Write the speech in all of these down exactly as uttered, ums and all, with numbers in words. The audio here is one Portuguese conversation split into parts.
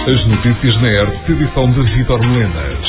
As notícias na R T P, edição de Vítor Melenas.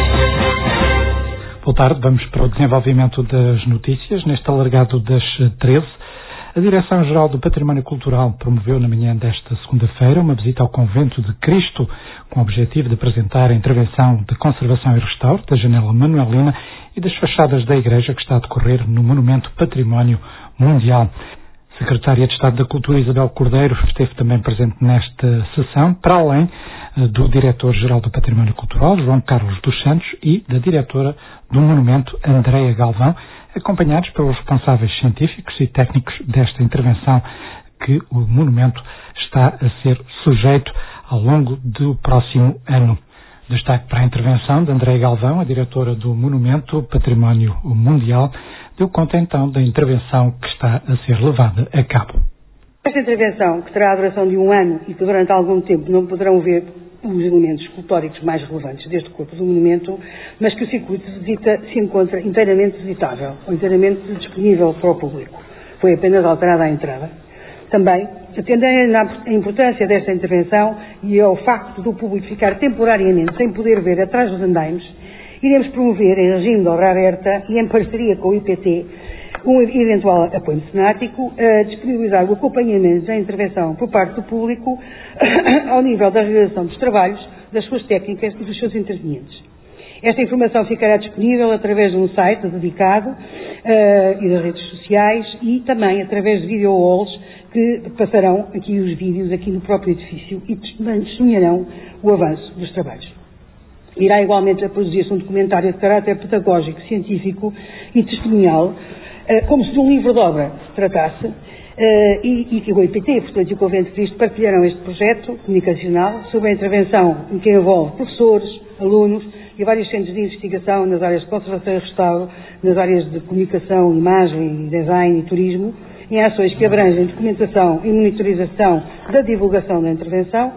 Boa tarde, vamos para o desenvolvimento das notícias. Neste alargado das treze, a Direção-Geral do Património Cultural promoveu na manhã desta segunda-feira uma visita ao Convento de Cristo, com o objetivo de apresentar a intervenção de conservação e restauro da janela Manuelina e das fachadas da igreja que está a decorrer no Monumento Património Mundial. A Secretária de Estado da Cultura, Isabel Cordeiro, esteve também presente nesta sessão, para além do Diretor-Geral do Património Cultural, João Carlos dos Santos, e da Diretora do Monumento, Andreia Galvão, acompanhados pelos responsáveis científicos e técnicos desta intervenção que o monumento está a ser sujeito ao longo do próximo ano. Destaque para a intervenção de Andreia Galvão, a diretora do Monumento Património Mundial, deu conta então da intervenção que está a ser levada a cabo. Esta intervenção, que terá a duração de um ano e que durante algum tempo não poderão ver os elementos escultóricos mais relevantes deste corpo do monumento, mas que o circuito de visita se encontra inteiramente visitável, ou inteiramente disponível para o público. Foi apenas alterada a entrada. Também, atendendo à importância desta intervenção e ao facto do público ficar temporariamente sem poder ver atrás dos andaimes, iremos promover, em regime de hora aberta e em parceria com o I P T, um eventual apoio mecenático, a disponibilizar o acompanhamento da intervenção por parte do público ao nível da realização dos trabalhos, das suas técnicas e dos seus intervenientes. Esta informação ficará disponível através de um site dedicado uh, e das redes sociais e também através de video walls que passarão aqui os vídeos aqui no próprio edifício e testemunharão o avanço dos trabalhos. Irá igualmente a produzir-se um documentário de caráter pedagógico, científico e testemunhal, como se de um livro de obra se tratasse, e, e que o I P T, portanto, e o Convento de Cristo partilharão este projeto comunicacional sobre a intervenção em que envolve professores, alunos e vários centros de investigação nas áreas de conservação e restauro, nas áreas de comunicação, imagem, design e turismo, em ações que abrangem documentação e monitorização da divulgação da intervenção,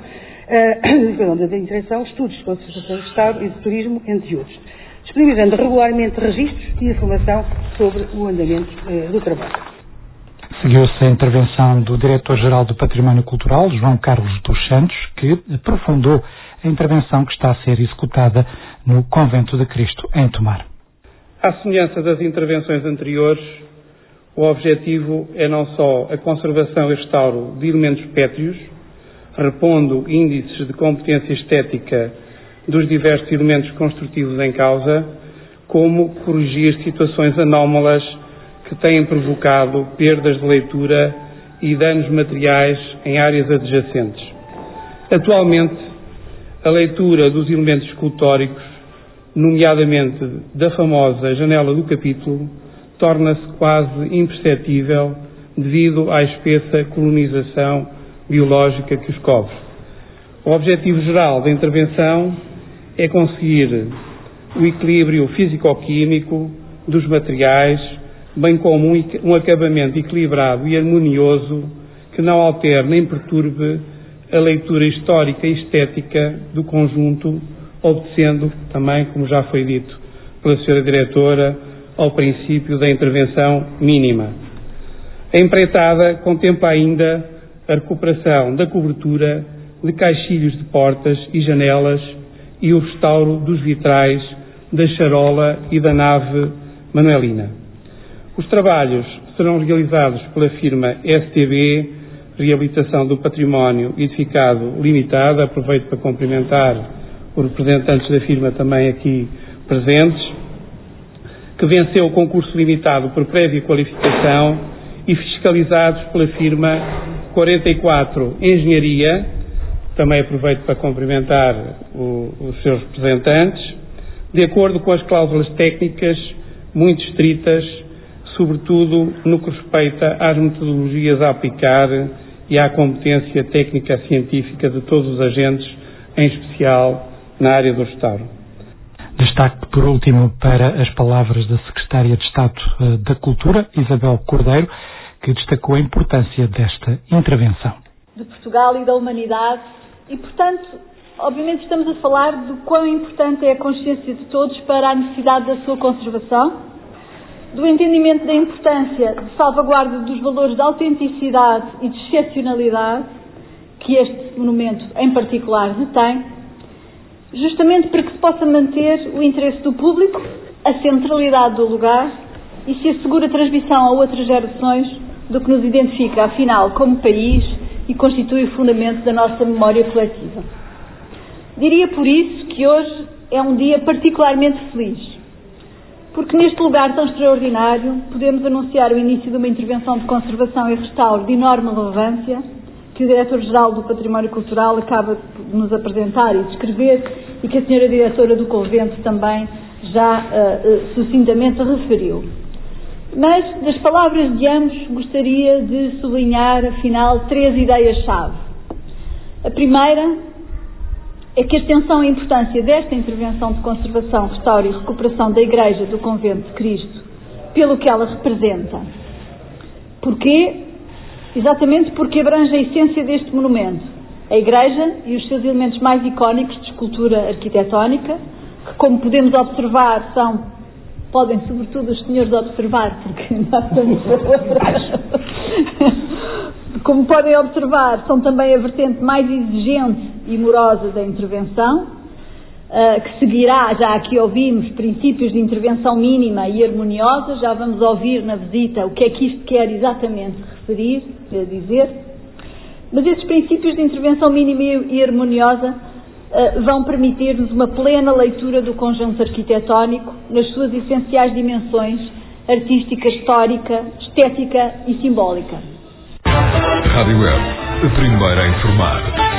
uh, da intervenção, estudos de conservação e restauro e de turismo, entre outros, disponibilizando regularmente registros e informação sobre o andamento uh, do trabalho. Seguiu-se a intervenção do Diretor-Geral do Património Cultural, João Carlos dos Santos, que aprofundou a intervenção que está a ser executada no Convento de Cristo, em Tomar. À semelhança das intervenções anteriores, o objetivo é não só a conservação e restauro de elementos pétreos, repondo índices de competência estética dos diversos elementos construtivos em causa, como corrigir situações anómalas que têm provocado perdas de leitura e danos materiais em áreas adjacentes. Atualmente, a leitura dos elementos escultóricos, nomeadamente da famosa janela do capítulo, torna-se quase imperceptível devido à espessa colonização biológica que os cobre. O objetivo geral da intervenção é conseguir o equilíbrio físico-químico dos materiais, bem como um, um acabamento equilibrado e harmonioso que não altere nem perturbe a leitura histórica e estética do conjunto, obedecendo também, como já foi dito pela senhora Diretora, ao princípio da intervenção mínima. A empreitada contempla ainda a recuperação da cobertura de caixilhos de portas e janelas e o restauro dos vitrais da charola e da nave Manuelina. Os trabalhos serão realizados pela firma S T B, Reabilitação do Património Edificado Limitada. Aproveito para cumprimentar os representantes da firma também aqui presentes, que venceu o concurso limitado por prévia qualificação e fiscalizados pela firma quarenta e quatro Engenharia. Também aproveito para cumprimentar o, os seus representantes, de acordo com as cláusulas técnicas muito estritas, sobretudo no que respeita às metodologias a aplicar e à competência técnica científica de todos os agentes, em especial na área do restauro. Destaque, por último, para as palavras da Secretária de Estado da Cultura, Isabel Cordeiro, que destacou a importância desta intervenção. De Portugal e da humanidade e, portanto, obviamente estamos a falar de quão importante é a consciência de todos para a necessidade da sua conservação, do entendimento da importância de salvaguarda dos valores de autenticidade e de excepcionalidade que este monumento em particular detém, justamente para que se possa manter o interesse do público, a centralidade do lugar e se assegure a transmissão a outras gerações do que nos identifica, afinal, como país e constitui o fundamento da nossa memória coletiva. Diria por isso que hoje é um dia particularmente feliz, porque neste lugar tão extraordinário podemos anunciar o início de uma intervenção de conservação e restauro de enorme relevância que o Diretor-Geral do Património Cultural acaba de nos apresentar e descrever e que a senhora Diretora do Convento também já uh, uh, sucintamente referiu. Mas, das palavras de ambos, gostaria de sublinhar, afinal, três ideias-chave. A primeira é que a extensão e importância desta intervenção de conservação, restauro e recuperação da Igreja do Convento de Cristo, pelo que ela representa. Porquê? Exatamente porque abrange a essência deste monumento, a Igreja e os seus elementos mais icónicos de escultura arquitetónica, que, como podemos observar, são, podem sobretudo os senhores observar, porque nós estamos como podem observar, são também a vertente mais exigente e morosa da intervenção, uh, que seguirá, já aqui ouvimos, princípios de intervenção mínima e harmoniosa, já vamos ouvir na visita o que é que isto quer exatamente referir, quer dizer, mas esses princípios de intervenção mínima e harmoniosa uh, vão permitir-nos uma plena leitura do conjunto arquitetónico nas suas essenciais dimensões artística, histórica, estética e simbólica. Rádio Web, a primeira a informar.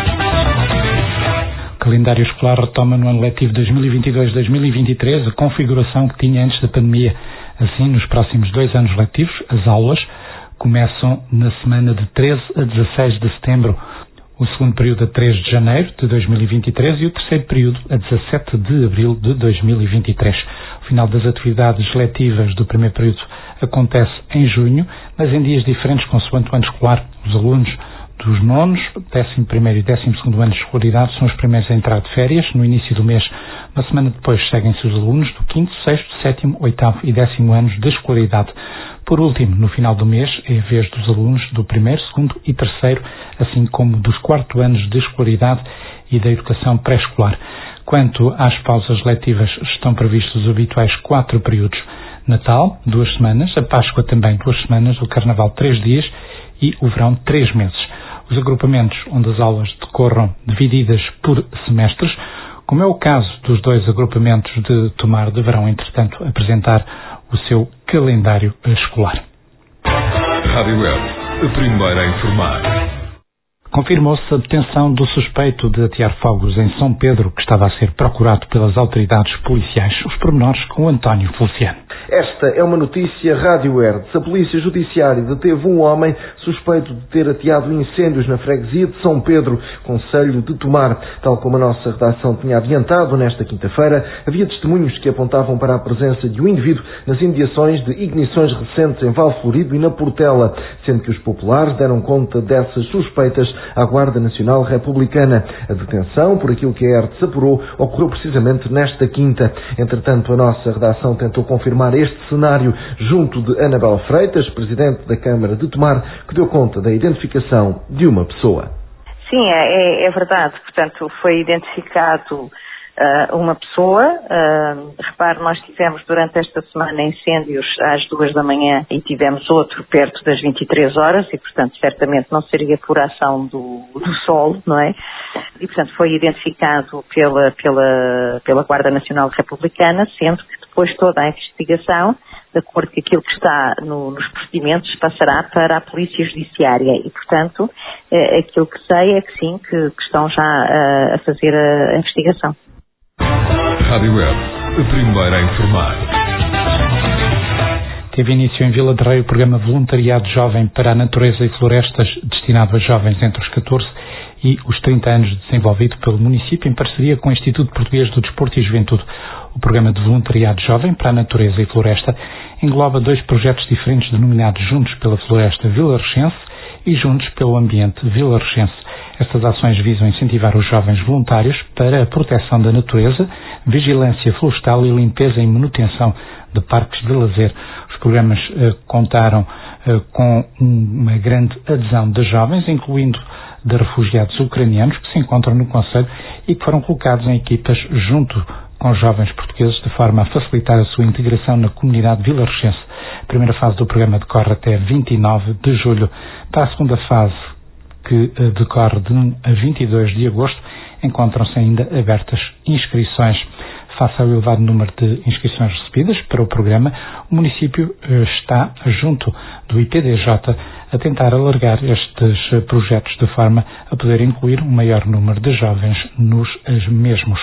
O calendário escolar retoma no ano letivo dois mil e vinte e dois dois mil e vinte e três a configuração que tinha antes da pandemia. Assim, nos próximos dois anos letivos, as aulas começam na semana de treze a dezasseis de setembro, o segundo período a três de janeiro de dois mil e vinte e três e o terceiro período a dezassete de abril de dois mil e vinte e três. O final das atividades letivas do primeiro período acontece em junho, mas em dias diferentes consoante o ano escolar. Os alunos dos nonos, décimo primeiro e décimo segundo anos de escolaridade são os primeiros a entrar de férias no início do mês. Uma semana depois seguem-se os alunos do quinto, sexto, sétimo, oitavo e décimo anos de escolaridade. Por último, no final do mês, é a vez dos alunos do primeiro, segundo e terceiro, assim como dos quarto anos de escolaridade e da educação pré-escolar. Quanto às pausas letivas, estão previstos os habituais quatro períodos. Natal, duas semanas, a Páscoa também duas semanas, o Carnaval três dias e o verão três meses. Os agrupamentos onde as aulas decorram divididas por semestres, como é o caso dos dois agrupamentos de Tomar, deverão, entretanto, apresentar o seu calendário escolar. Rádio Web, a primeira a informar. Confirmou-se a detenção do suspeito de atear fogos em São Pedro, que estava a ser procurado pelas autoridades policiais. Os pormenores com António Feliciano. Esta é uma notícia Rádio Hertz. A Polícia Judiciária deteve um homem suspeito de ter ateado incêndios na freguesia de São Pedro, concelho de Tomar. Tal como a nossa redação tinha adiantado nesta quinta-feira, havia testemunhos que apontavam para a presença de um indivíduo nas imediações de ignições recentes em Val Florido e na Portela, sendo que os populares deram conta dessas suspeitas à Guarda Nacional Republicana. A detenção, por aquilo que a Hertz apurou, ocorreu precisamente nesta quinta. Entretanto, a nossa redação tentou confirmar este cenário junto de Anabel Freitas, presidente da Câmara de Tomar, que deu conta da identificação de uma pessoa. Sim, é, é verdade. Portanto, foi identificado uh, uma pessoa. Uh, repare, nós tivemos durante esta semana incêndios às duas da manhã e tivemos outro perto das vinte e três horas e, portanto, certamente não seria por ação do, do sol, não é? E, portanto, foi identificado pela, pela, pela Guarda Nacional Republicana, sendo que depois toda a investigação, de acordo com aquilo que está no, nos procedimentos, passará para a Polícia Judiciária e, portanto, é, aquilo que sei é que sim, que, que estão já a, a fazer a, a investigação. Rádio Web, a primeira a informar. Teve início em Vila de Rei o programa Voluntariado Jovem para a Natureza e Florestas, destinado a jovens entre os catorze e os trinta anos, desenvolvido pelo município em parceria com o Instituto Português do Desporto e Juventude. O programa de Voluntariado Jovem para a Natureza e Floresta engloba dois projetos diferentes denominados Juntos pela Floresta Vilarrechense e Juntos pelo Ambiente Vilarrechense. Estas ações visam incentivar os jovens voluntários para a proteção da natureza, vigilância florestal e limpeza e manutenção de parques de lazer. Os programas eh, contaram eh, com uma grande adesão de jovens, incluindo de refugiados ucranianos que se encontram no concelho e que foram colocados em equipas junto com jovens portugueses de forma a facilitar a sua integração na comunidade vilarejense. A primeira fase do programa decorre até vinte e nove de julho. Para a segunda fase, que decorre de um a vinte e dois de agosto, encontram-se ainda abertas inscrições. Face ao elevado número de inscrições recebidas para o programa, o município está, junto do I P D J, a tentar alargar estes projetos de forma a poder incluir um maior número de jovens nos mesmos.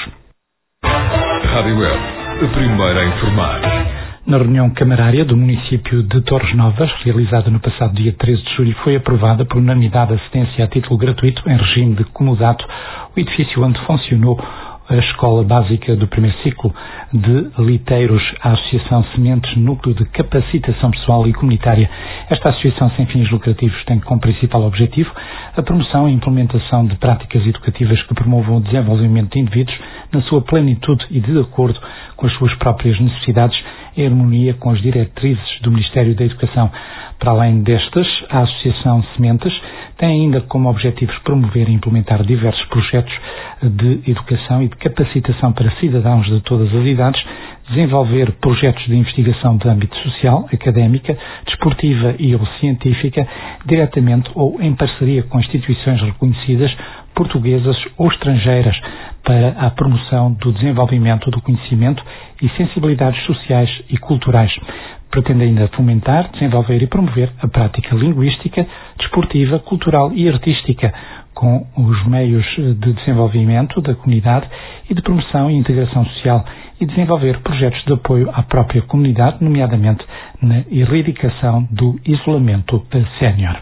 Rádio Web, a primeira a informar. Na reunião camarária do município de Torres Novas, realizada no passado dia treze de julho, foi aprovada por unanimidade a cedência a título gratuito, em regime de comodato, o edifício onde funcionou a Escola Básica do Primeiro Ciclo de Liteiros, a Associação Sementes Núcleo de Capacitação Pessoal e Comunitária. Esta associação sem fins lucrativos tem como principal objetivo a promoção e implementação de práticas educativas que promovam o desenvolvimento de indivíduos na sua plenitude e de acordo com as suas próprias necessidades, em harmonia com as diretrizes do Ministério da Educação. Para além destas, a Associação Sementes tem ainda como objetivos promover e implementar diversos projetos de educação e de capacitação para cidadãos de todas as idades, desenvolver projetos de investigação de âmbito social, académica, desportiva e ou científica, diretamente ou em parceria com instituições reconhecidas, portuguesas ou estrangeiras, para a promoção do desenvolvimento do conhecimento e sensibilidades sociais e culturais. Pretende ainda fomentar, desenvolver e promover a prática linguística, desportiva, cultural e artística, com os meios de desenvolvimento da comunidade e de promoção e integração social, e desenvolver projetos de apoio à própria comunidade, nomeadamente na erradicação do isolamento sénior.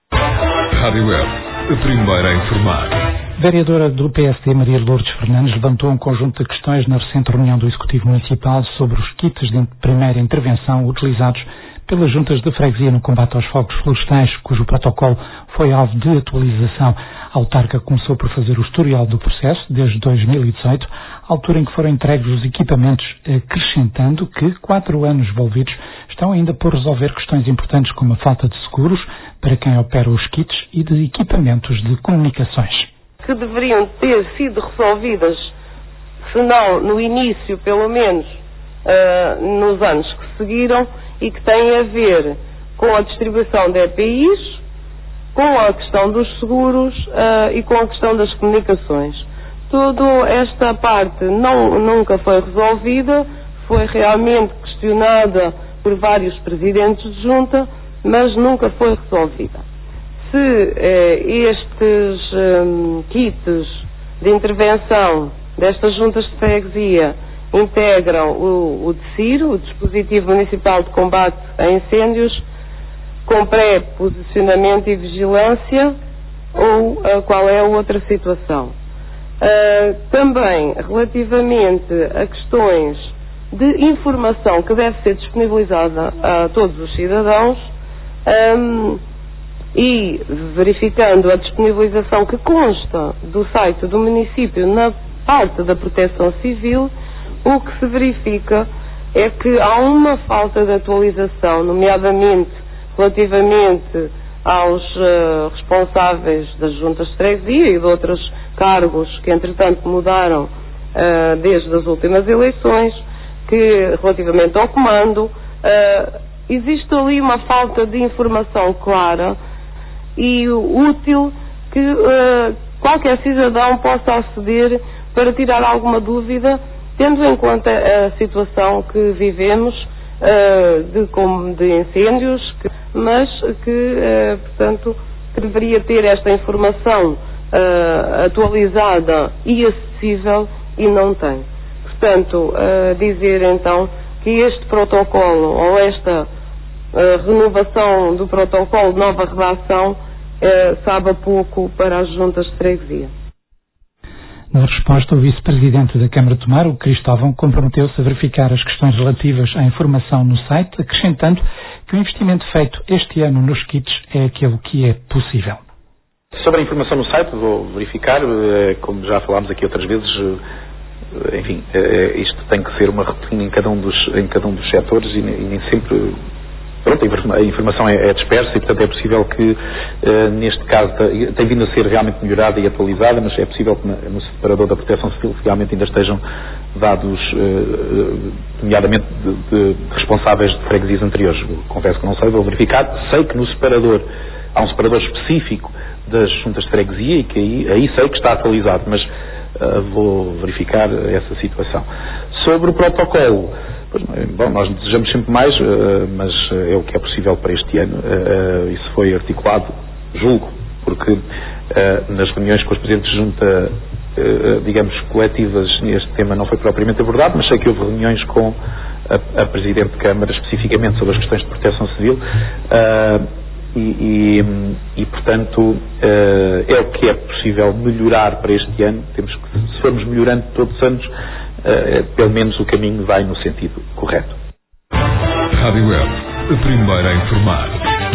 Rádio Web, a primeira a informar. A vereadora do P S D, Maria Lourdes Fernandes, levantou um conjunto de questões na recente reunião do Executivo Municipal sobre os kits de primeira intervenção utilizados pelas juntas de freguesia no combate aos fogos florestais, cujo protocolo foi alvo de atualização. A autarca começou por fazer o historial do processo desde dois mil e dezoito, altura em que foram entregues os equipamentos, acrescentando que quatro anos envolvidos estão ainda por resolver questões importantes como a falta de seguros para quem opera os kits e de equipamentos de comunicações. Que deveriam ter sido resolvidas, se não no início, pelo menos uh, nos anos que seguiram, e que têm a ver com a distribuição de E P Is, com a questão dos seguros uh, e com a questão das comunicações. Toda esta parte não, nunca foi resolvida, foi realmente questionada por vários presidentes de junta, mas nunca foi resolvida. Se eh, estes um, kits de intervenção destas juntas de freguesia integram o, o D C I R, o Dispositivo Municipal de Combate a Incêndios, com pré-posicionamento e vigilância, ou uh, qual é a outra situação. Uh, também, relativamente a questões de informação que deve ser disponibilizada a todos os cidadãos, um, e verificando a disponibilização que consta do site do município na parte da proteção civil, o que se verifica é que há uma falta de atualização, nomeadamente relativamente aos uh, responsáveis das juntas de freguesia e de outros cargos que entretanto mudaram uh, desde as últimas eleições, que relativamente ao comando, uh, existe ali uma falta de informação clara e útil que uh, qualquer cidadão possa aceder para tirar alguma dúvida, tendo em conta a situação que vivemos uh, de, como de incêndios, que, mas que, uh, portanto, que deveria ter esta informação uh, atualizada e acessível e não tem. Portanto, uh, dizer então que este protocolo ou esta uh, renovação do protocolo de nova redação uh, sabe a pouco para as juntas de freguesia. Na resposta, o vice-presidente da Câmara de Tomar, o Cristóvão, comprometeu-se a verificar as questões relativas à informação no site, acrescentando que o investimento feito este ano nos kits é aquele que é possível. Sobre a informação no site, vou verificar, como já falámos aqui outras vezes, enfim, isto tem que ser uma rotina em cada um dos, em cada um dos setores e nem sempre pronto, a informação é, é dispersa e, portanto, é possível que, uh, neste caso, tem vindo a ser realmente melhorada e atualizada, mas é possível que no separador da Proteção Civil realmente ainda estejam dados, uh, nomeadamente, de, de responsáveis de freguesias anteriores. Confesso que não sei, vou verificar. Sei que no separador, há um separador específico das juntas de freguesia e que aí, aí sei que está atualizado, mas uh, vou verificar essa situação. Sobre o protocolo, pois, bom, nós desejamos sempre mais, uh, mas é o que é possível para este ano. Uh, isso foi articulado, julgo, porque uh, nas reuniões com os presidentes de junta, uh, digamos, coletivas, este tema não foi propriamente abordado, mas sei que houve reuniões com a, a Presidente de Câmara, especificamente sobre as questões de proteção civil, uh, e, e, e, portanto, uh, é o que é possível melhorar para este ano. Temos que, se formos melhorando todos os anos, Uh, pelo menos o caminho vai no sentido correto. Rádio Web, a primeira a informar.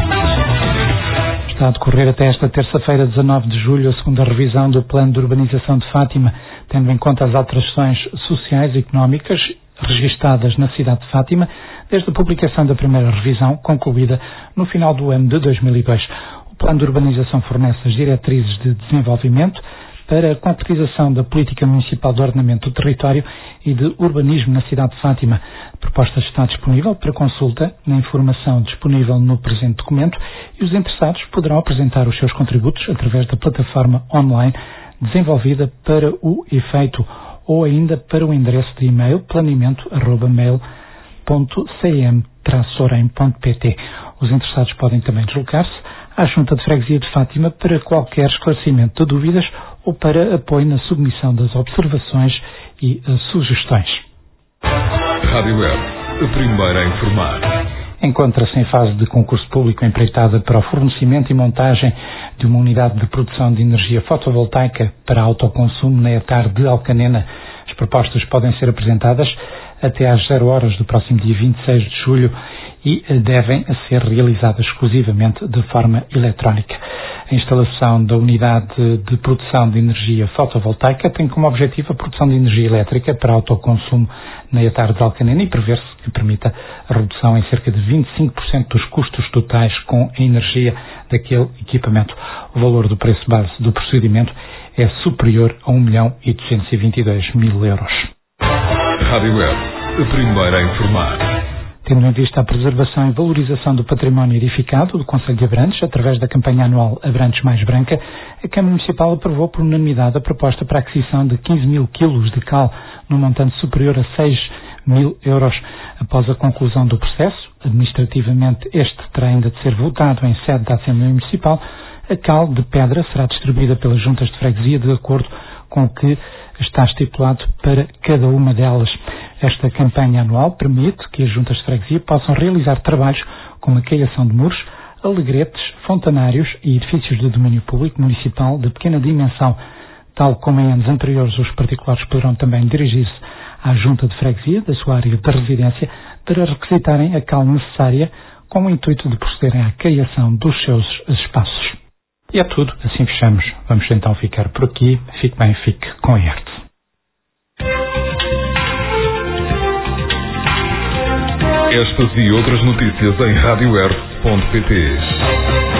Está a decorrer até esta terça-feira, dezanove de julho, a segunda revisão do Plano de Urbanização de Fátima, tendo em conta as alterações sociais e económicas registadas na cidade de Fátima, desde a publicação da primeira revisão, concluída no final do ano de dois mil e dois. O Plano de Urbanização fornece as diretrizes de desenvolvimento para a concretização da política municipal de ordenamento do território e de urbanismo na cidade de Fátima. A proposta está disponível para consulta na informação disponível no presente documento e os interessados poderão apresentar os seus contributos através da plataforma online desenvolvida para o efeito ou ainda para o endereço de e-mail planeamento arroba mail ponto c m traço orem ponto p t. Os interessados podem também deslocar-se à Junta de Freguesia de Fátima para qualquer esclarecimento de dúvidas ou para apoio na submissão das observações e uh, sugestões. Rádio Web, a primeira a informar. Encontra-se em fase de concurso público empreitada para o fornecimento e montagem de uma unidade de produção de energia fotovoltaica para autoconsumo na ETAR de Alcanena. As propostas podem ser apresentadas até às zero horas do próximo dia vinte e seis de julho e devem ser realizadas exclusivamente de forma eletrónica. A instalação da unidade de produção de energia fotovoltaica tem como objetivo a produção de energia elétrica para autoconsumo na ETAR de Alcanena e prevê-se que permita a redução em cerca de vinte e cinco por cento dos custos totais com a energia daquele equipamento. O valor do preço base do procedimento é superior a um milhão e duzentos e vinte e dois mil euros. Rádio Web, a primeira a informar. Tendo em vista a preservação e valorização do património edificado do Concelho de Abrantes, através da campanha anual Abrantes Mais Branca, a Câmara Municipal aprovou por unanimidade a proposta para a aquisição de quinze mil quilos de cal, num montante superior a seis mil euros. Após a conclusão do processo, administrativamente este terá ainda de ser votado em sede da Assembleia Municipal, a cal de pedra será distribuída pelas juntas de freguesia de acordo com o que está estipulado para cada uma delas. Esta campanha anual permite que as juntas de freguesia possam realizar trabalhos como a caiação de muros, alegretes, fontanários e edifícios de domínio público municipal de pequena dimensão. Tal como em anos anteriores, os particulares poderão também dirigir-se à junta de freguesia da sua área de residência para requisitarem a cal necessária com o intuito de procederem à caiação dos seus espaços. E é tudo, assim fechamos. Vamos então ficar por aqui. Fique bem, fique com a I E R T. Estas e outras notícias em rádio r ponto p t.